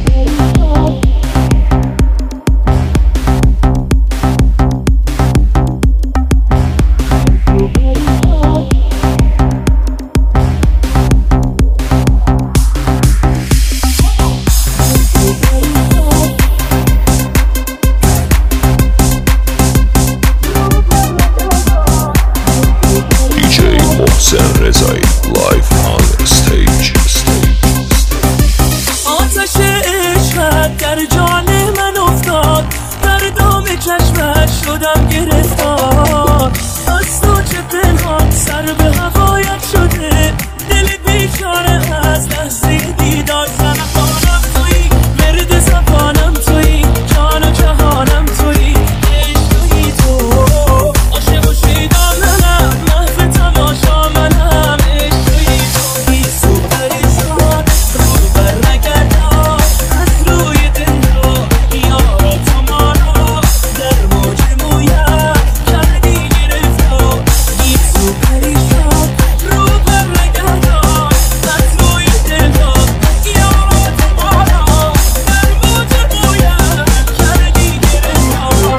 آتش عشقت در جان من افتاد، در دام چشمت شدم گرفتار. از تو چه پنهان سر به هوایت شده، دل بیچاره از لحظه دیدار. زنخانم تویی، مرد زبانم تویی، جان و جهانم تویی، عشقی تو. عاشق و شیدا منم، محو تماشا منم، عشقی تو. بی سوپریزان رو بر نگردان، از روی دل رو یارا تو ما رو در موج مویم کردی گرفتار. بی سوپریزان رو بر نگردان، از روی دل رو یارا تو ما رو در موج مویم کردی گرفتار.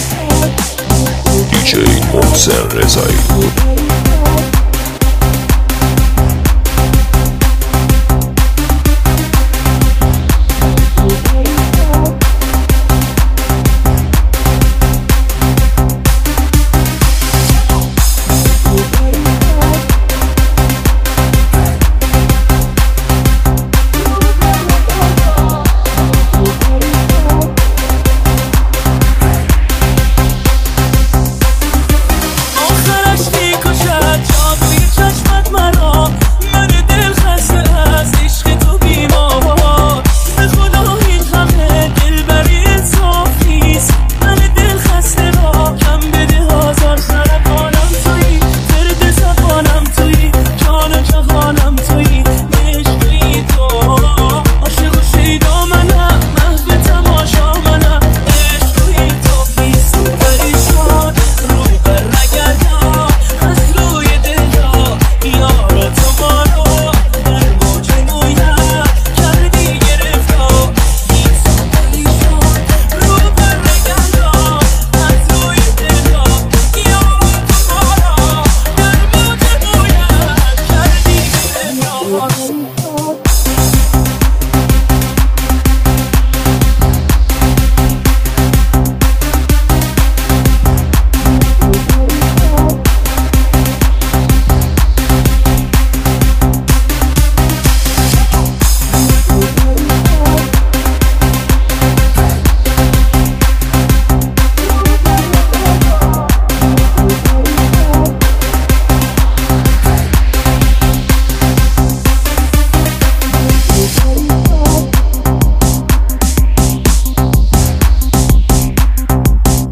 دیجی محسن رضایی.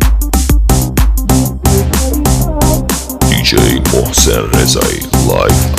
محسن رضایی لایف.